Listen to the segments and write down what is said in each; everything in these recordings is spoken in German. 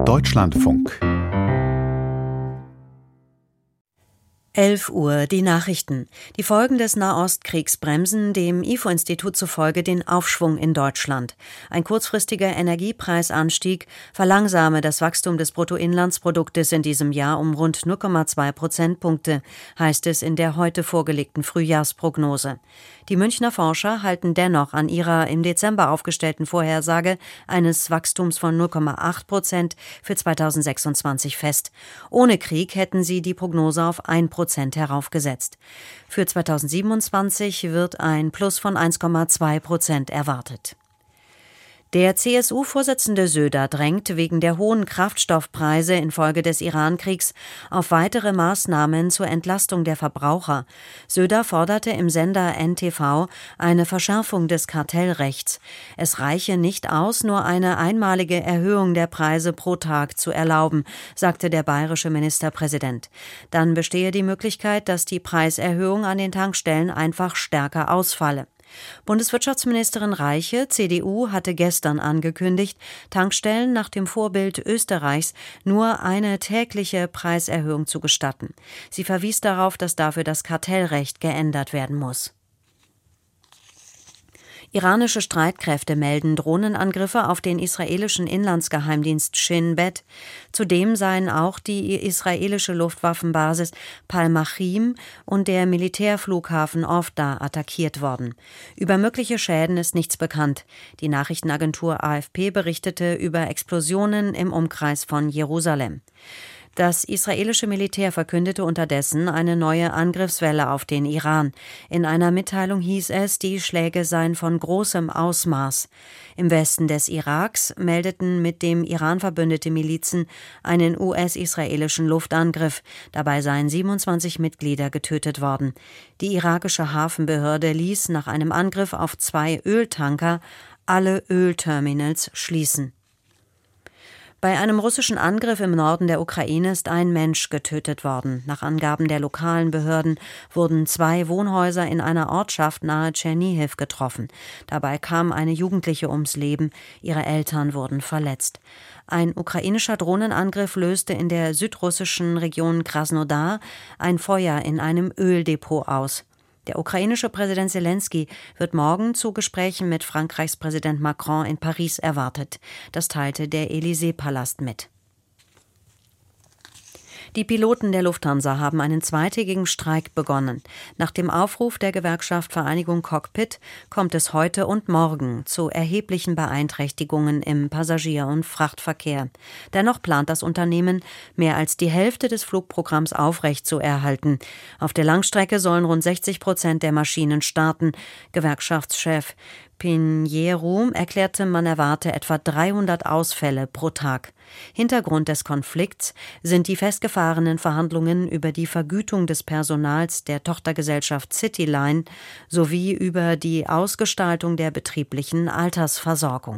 Deutschlandfunk 11 Uhr, die Nachrichten. Die Folgen des Nahostkriegs bremsen dem IFO-Institut zufolge den Aufschwung in Deutschland. Ein kurzfristiger Energiepreisanstieg verlangsame das Wachstum des Bruttoinlandsproduktes in diesem Jahr um rund 0,2 Prozentpunkte, heißt es in der heute vorgelegten Frühjahrsprognose. Die Münchner Forscher halten dennoch an ihrer im Dezember aufgestellten Vorhersage eines Wachstums von 0,8% für 2026 fest. Ohne Krieg hätten sie die Prognose auf 1% heraufgesetzt. Für 2027 wird ein Plus von 1,2% erwartet. Der CSU-Vorsitzende Söder drängt wegen der hohen Kraftstoffpreise infolge des Iran-Kriegs auf weitere Maßnahmen zur Entlastung der Verbraucher. Söder forderte im Sender NTV eine Verschärfung des Kartellrechts. Es reiche nicht aus, nur eine einmalige Erhöhung der Preise pro Tag zu erlauben, sagte der bayerische Ministerpräsident. Dann bestehe die Möglichkeit, dass die Preiserhöhung an den Tankstellen einfach stärker ausfalle. Bundeswirtschaftsministerin Reiche, CDU, hatte gestern angekündigt, Tankstellen nach dem Vorbild Österreichs nur eine tägliche Preiserhöhung zu gestatten. Sie verwies darauf, dass dafür das Kartellrecht geändert werden muss. Iranische Streitkräfte melden Drohnenangriffe auf den israelischen Inlandsgeheimdienst Shin Bet. Zudem seien auch die israelische Luftwaffenbasis Palmachim und der Militärflughafen Ofda attackiert worden. Über mögliche Schäden ist nichts bekannt. Die Nachrichtenagentur AFP berichtete über Explosionen im Umkreis von Jerusalem. Das israelische Militär verkündete unterdessen eine neue Angriffswelle auf den Iran. In einer Mitteilung hieß es, die Schläge seien von großem Ausmaß. Im Westen des Iraks meldeten mit dem Iran verbündete Milizen einen US-israelischen Luftangriff. Dabei seien 27 Mitglieder getötet worden. Die irakische Hafenbehörde ließ nach einem Angriff auf 2 Öltanker alle Ölterminals schließen. Bei einem russischen Angriff im Norden der Ukraine ist ein Mensch getötet worden. Nach Angaben der lokalen Behörden wurden 2 Wohnhäuser in einer Ortschaft nahe Tschernihiw getroffen. Dabei kam eine Jugendliche ums Leben. Ihre Eltern wurden verletzt. Ein ukrainischer Drohnenangriff löste in der südrussischen Region Krasnodar ein Feuer in einem Öldepot aus. Der ukrainische Präsident Selenskyj wird morgen zu Gesprächen mit Frankreichs Präsident Macron in Paris erwartet. Das teilte der Élysée-Palast mit. Die Piloten der Lufthansa haben einen zweitägigen Streik begonnen. Nach dem Aufruf der Gewerkschaft Vereinigung Cockpit kommt es heute und morgen zu erheblichen Beeinträchtigungen im Passagier- und Frachtverkehr. Dennoch plant das Unternehmen, mehr als die Hälfte des Flugprogramms aufrechtzuerhalten. Auf der Langstrecke sollen rund 60% der Maschinen starten. Gewerkschaftschef Pinheiro erklärte, man erwarte etwa 300 Ausfälle pro Tag. Hintergrund des Konflikts sind die festgefahrenen Verhandlungen über die Vergütung des Personals der Tochtergesellschaft Cityline sowie über die Ausgestaltung der betrieblichen Altersversorgung.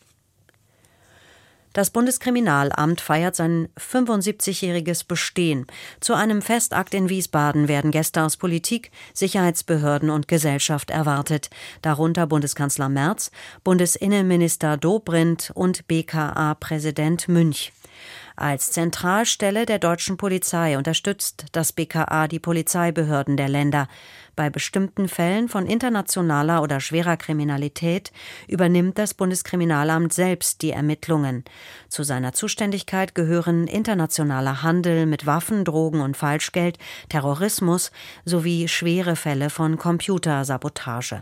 Das Bundeskriminalamt feiert sein 75-jähriges Bestehen. Zu einem Festakt in Wiesbaden werden Gäste aus Politik, Sicherheitsbehörden und Gesellschaft erwartet, darunter Bundeskanzler Merz, Bundesinnenminister Dobrindt und BKA-Präsident Münch. Als Zentralstelle der deutschen Polizei unterstützt das BKA die Polizeibehörden der Länder. Bei bestimmten Fällen von internationaler oder schwerer Kriminalität übernimmt das Bundeskriminalamt selbst die Ermittlungen. Zu seiner Zuständigkeit gehören internationaler Handel mit Waffen, Drogen und Falschgeld, Terrorismus sowie schwere Fälle von Computersabotage.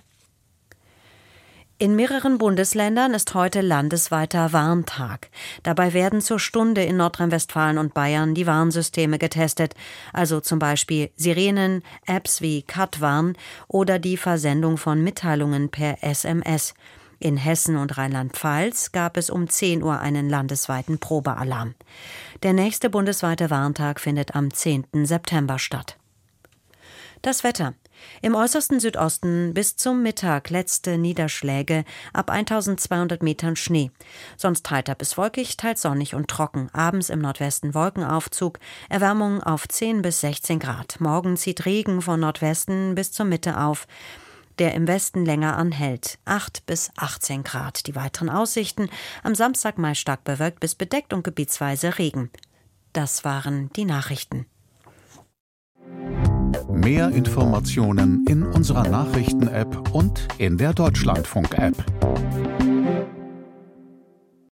In mehreren Bundesländern ist heute landesweiter Warntag. Dabei werden zur Stunde in Nordrhein-Westfalen und Bayern die Warnsysteme getestet, also zum Beispiel Sirenen, Apps wie Katwarn oder die Versendung von Mitteilungen per SMS. In Hessen und Rheinland-Pfalz gab es um 10 Uhr einen landesweiten Probealarm. Der nächste bundesweite Warntag findet am 10. September statt. Das Wetter. Im äußersten Südosten bis zum Mittag letzte Niederschläge, ab 1200 Metern Schnee. Sonst heiter bis wolkig, teils sonnig und trocken. Abends im Nordwesten Wolkenaufzug, Erwärmung auf 10 bis 16 Grad. Morgen zieht Regen von Nordwesten bis zur Mitte auf. der im Westen länger anhält. 8 bis 18 Grad. Die weiteren Aussichten: am Samstag meist stark bewölkt bis bedeckt und gebietsweise Regen. Das waren die Nachrichten. Mehr Informationen in unserer Nachrichten-App und in der Deutschlandfunk-App.